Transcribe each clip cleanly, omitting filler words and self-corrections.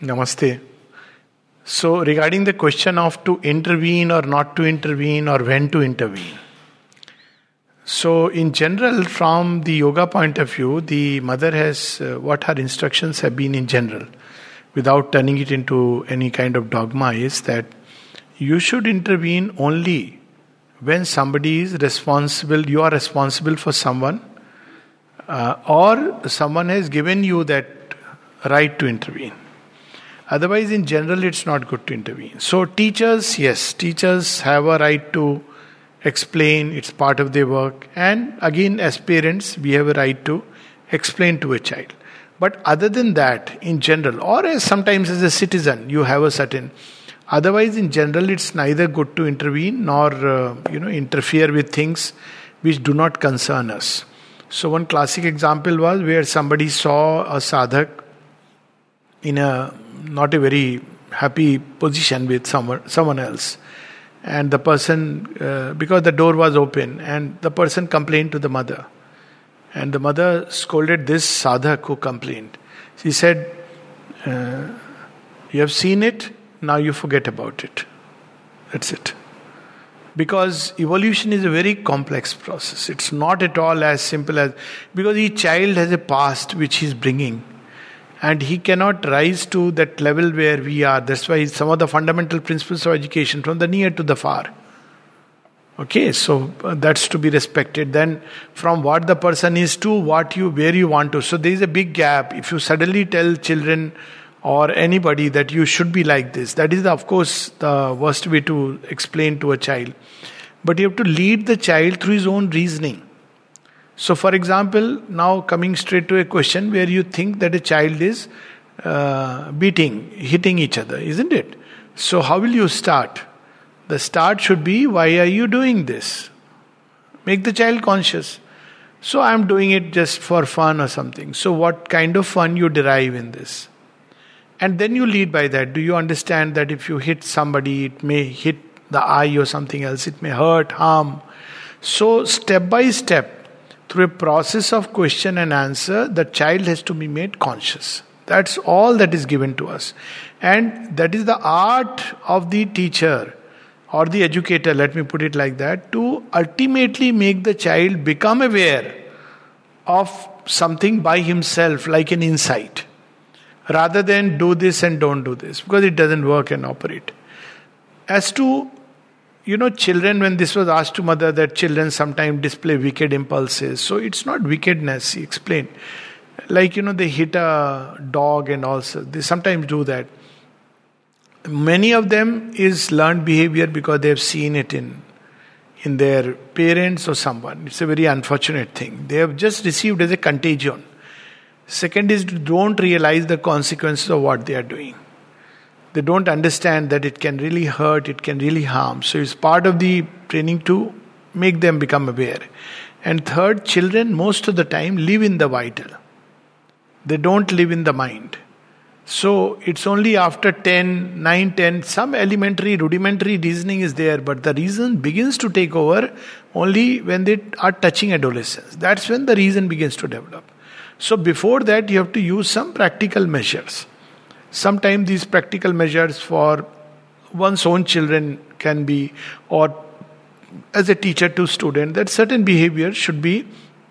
Namaste. So, regarding the question of to intervene or not to intervene or when to intervene. So, in general, from the yoga point of view, the mother has what her instructions have been in general, without turning it into any kind of dogma, is that you should intervene only when somebody is responsible, you are responsible for someone, or someone has given you that right to intervene. Otherwise, in general, it's not good to intervene. So, teachers, yes, teachers have a right to explain, it's part of their work. And again, as parents, we have a right to explain to a child. But other than that, in general, or as sometimes as a citizen, you have a certain. Otherwise, in general, it's neither good to intervene nor interfere with things which do not concern us. So, one classic example was where somebody saw a sadhak in a not a very happy position with someone else, and the person because the door was open, and the person complained to the mother, and the mother scolded this sadhak who complained. She said, you have seen it, now you forget about it. That's it. Because evolution is a very complex process. It's not at all as simple as, because each child has a past which he's bringing, and he cannot rise to that level where we are. That's why some of the fundamental principles of education, from the near to the far. Okay, so that's to be respected. Then from what the person is to where you want to. So there is a big gap. If you suddenly tell children or anybody that you should be like this, that is of course the worst way to explain to a child. But you have to lead the child through his own reasoning. So, for example, now coming straight to a question where you think that a child is hitting each other, isn't it? So, how will you start? The start should be, why are you doing this? Make the child conscious. So, I am doing it just for fun or something. So, what kind of fun you derive in this? And then you lead by that. Do you understand that if you hit somebody, it may hit the eye or something else, it may hurt, harm. So, step by step, through a process of question and answer, the child has to be made conscious. That's all that is given to us. And that is the art of the teacher or the educator, let me put it like that, to ultimately make the child become aware of something by himself, like an insight, rather than do this and don't do this, because it doesn't work and operate. As to children, when this was asked to mother, that children sometimes display wicked impulses. So it's not wickedness, he explained. Like, they hit a dog and also, they sometimes do that. Many of them is learned behavior because they have seen it in their parents or someone. It's a very unfortunate thing. They have just received as a contagion. Second is, don't realize the consequences of what they are doing. They don't understand that it can really hurt, it can really harm. So it's part of the training to make them become aware. And third, children most of the time live in the vital. They don't live in the mind. So it's only after 9, 10, some elementary, rudimentary reasoning is there, but the reason begins to take over only when they are touching adolescence. That's when the reason begins to develop. So before that, you have to use some practical measures. Sometimes these practical measures for one's own children can be, or as a teacher to student, that certain behavior should be,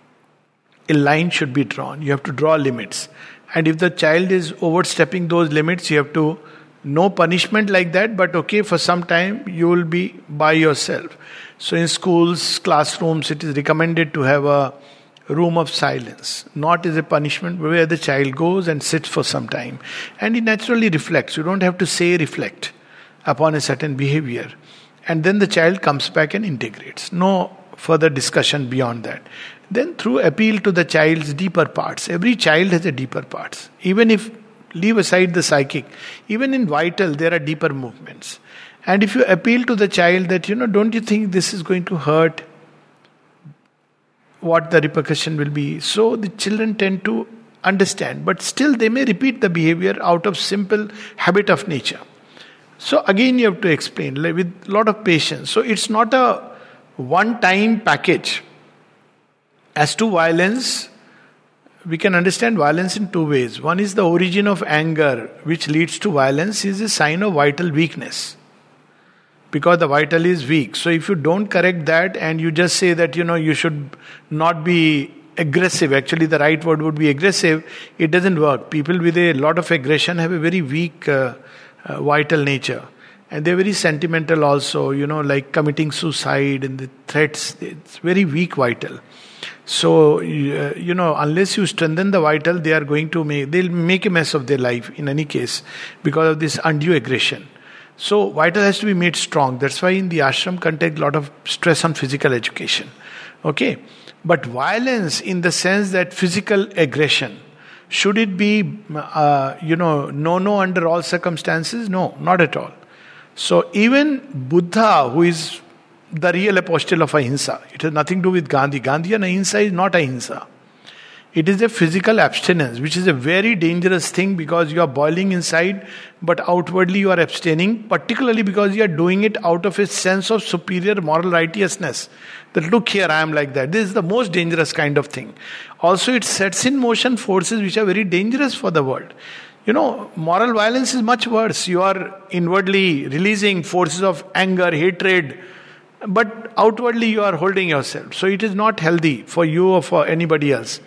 a line should be drawn. You have to draw limits. And if the child is overstepping those limits, you have to, no punishment like that, but okay, for some time you will be by yourself. So in schools, classrooms, it is recommended to have a room of silence, not as a punishment, where the child goes and sits for some time. And he naturally reflects. You don't have to say reflect upon a certain behavior. And then the child comes back and integrates. No further discussion beyond that. Then through appeal to the child's deeper parts. Every child has a deeper parts. Even if, leave aside the psychic, even in vital there are deeper movements. And if you appeal to the child that, don't you think this is going to hurt? What the repercussion will be. So the children tend to understand, but still they may repeat the behavior out of simple habit of nature. So again you have to explain with a lot of patience. So it's not a one-time package. As to violence, we can understand violence in two ways. One is the origin of anger, which leads to violence, is a sign of vital weakness. Because the vital is weak. So if you don't correct that and you just say that, you should not be aggressive, actually the right word would be aggressive, it doesn't work. People with a lot of aggression have a very weak vital nature. And they're very sentimental also, like committing suicide and the threats. It's very weak vital. So, unless you strengthen the vital, they'll make a mess of their life in any case because of this undue aggression. So, vital has to be made strong. That's why in the ashram context, a lot of stress on physical education. Okay? But violence in the sense that physical aggression, should it be, no under all circumstances? No, not at all. So even Buddha, who is the real apostle of ahimsa, it has nothing to do with Gandhi. Gandhi and ahimsa is not ahimsa. It is a physical abstinence, which is a very dangerous thing because you are boiling inside, but outwardly you are abstaining, particularly because you are doing it out of a sense of superior moral righteousness. That look here, I am like that. This is the most dangerous kind of thing. Also, it sets in motion forces which are very dangerous for the world. Moral violence is much worse. You are inwardly releasing forces of anger, hatred, but outwardly you are holding yourself. So it is not healthy for you or for anybody else.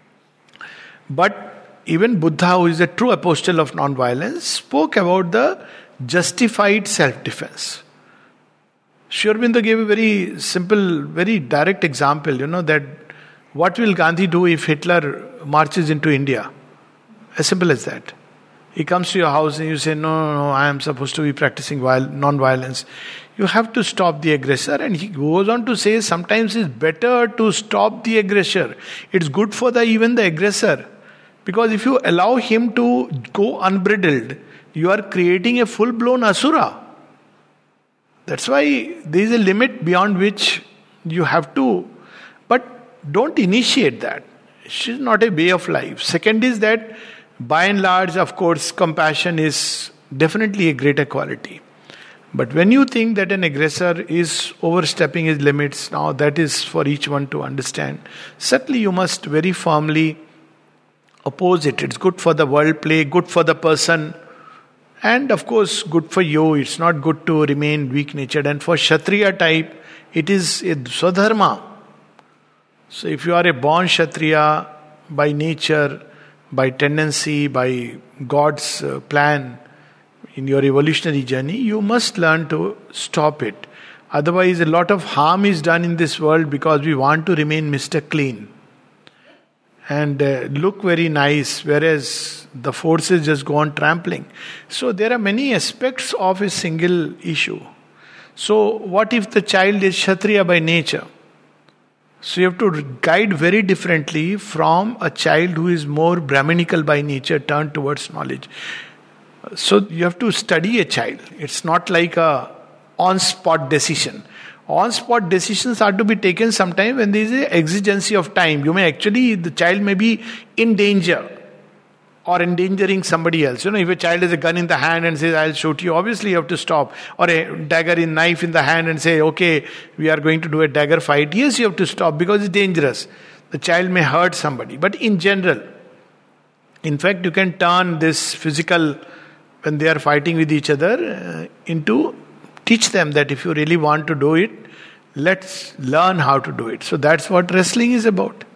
But even Buddha, who is a true apostle of non-violence, spoke about the justified self-defense. Sri Aurobindo gave a very simple, very direct example, that what will Gandhi do if Hitler marches into India? As simple as that. He comes to your house and you say, no, I am supposed to be practicing non-violence. You have to stop the aggressor. And he goes on to say, sometimes it's better to stop the aggressor. It's good for even the aggressor. Because if you allow him to go unbridled, you are creating a full-blown asura. That's why there is a limit beyond which you have to, but don't initiate that. It's not a way of life. Second is that, by and large, of course, compassion is definitely a greater quality. But when you think that an aggressor is overstepping his limits, now that is for each one to understand. Certainly you must very firmly oppose it. It's good for the world play, good for the person, and of course good for you. It's not good to remain weak-natured. And for Kshatriya type, it is a swadharma. So if you are a born Kshatriya by nature, by tendency, by God's plan in your evolutionary journey, you must learn to stop it. Otherwise, a lot of harm is done in this world because we want to remain Mr. Clean and look very nice, whereas the forces just go on trampling. So there are many aspects of a single issue. So what if the child is Kshatriya by nature? So you have to guide very differently from a child who is more Brahminical by nature, turned towards knowledge. So you have to study a child. It's not like a on-spot decision. On-spot decisions are to be taken sometime when there is an exigency of time. The child may be in danger or endangering somebody else. If a child has a gun in the hand and says, I'll shoot you, obviously you have to stop. Or a knife in the hand and say, okay, we are going to do a dagger fight. Yes, you have to stop because it's dangerous. The child may hurt somebody. But in general, in fact, you can turn this physical, when they are fighting with each other, into teach them that if you really want to do it, let's learn how to do it. So that's what wrestling is about.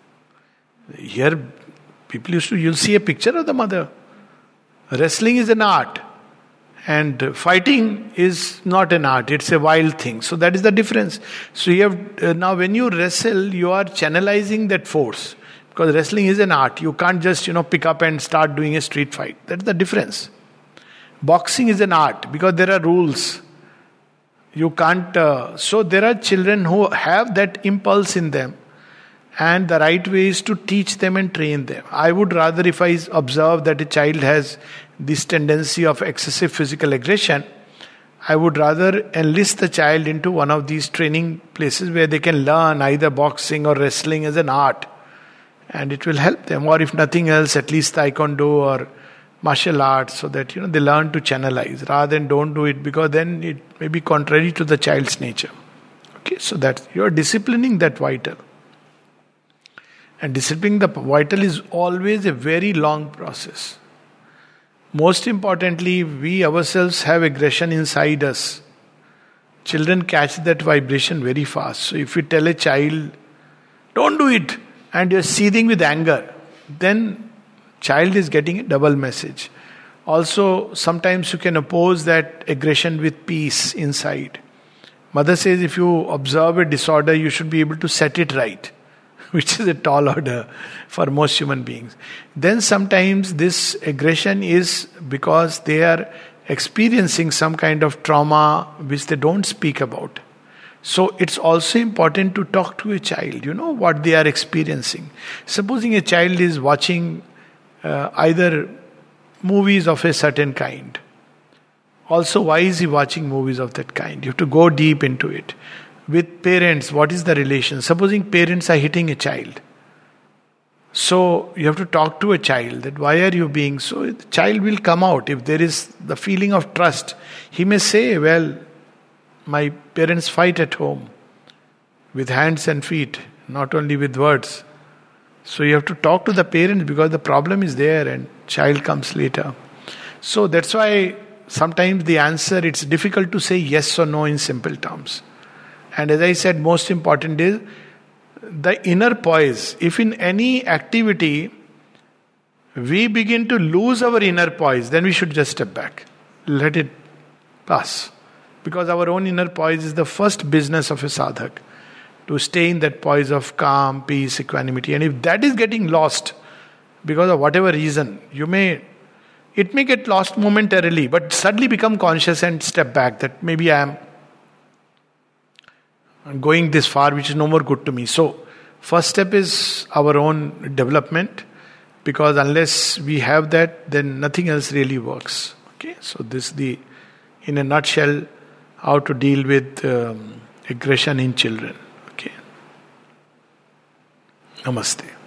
Here, you'll see a picture of the mother. Wrestling is an art. And fighting is not an art. It's a wild thing. So that is the difference. So you have, now when you wrestle, you are channelizing that force. Because wrestling is an art. You can't just, pick up and start doing a street fight. That's the difference. Boxing is an art because there are rules. You can't... so there are children who have that impulse in them. And the right way is to teach them and train them. I would rather, if I observe that a child has this tendency of excessive physical aggression, I would rather enlist the child into one of these training places where they can learn either boxing or wrestling as an art. And it will help them. Or if nothing else, at least taekwondo or martial arts, so that they learn to channelize rather than don't do it, because then it may be contrary to the child's nature. Okay, so that you are disciplining that vital. And disciplining the vital is always a very long process. Most importantly, we ourselves have aggression inside us. Children catch that vibration very fast. So if you tell a child, don't do it, and you're seething with anger, then child is getting a double message. Also, sometimes you can oppose that aggression with peace inside. Mother says if you observe a disorder, you should be able to set it right, which is a tall order for most human beings. Then sometimes this aggression is because they are experiencing some kind of trauma which they don't speak about. So it's also important to talk to a child, what they are experiencing. Supposing a child is watching either movies of a certain kind. Also, why is he watching movies of that kind? You have to go deep into it. With parents, what is the relation? Supposing parents are hitting a child. So you have to talk to a child that why are you being so? The child will come out. If there is the feeling of trust, he may say, well, my parents fight at home with hands and feet, not only with words. So you have to talk to the parents because the problem is there and child comes later. So that's why sometimes the answer, it's difficult to say yes or no in simple terms. And as I said, most important is the inner poise. If in any activity we begin to lose our inner poise, then we should just step back. Let it pass. Because our own inner poise is the first business of a sadhak. To stay in that poise of calm, peace, equanimity. And if that is getting lost, because of whatever reason, it may get lost momentarily, but suddenly become conscious and step back that maybe I am going this far, which is no more good to me. So, first step is our own development, because unless we have that, then nothing else really works. Okay, so this is in a nutshell, how to deal with aggression in children. Okay, Namaste.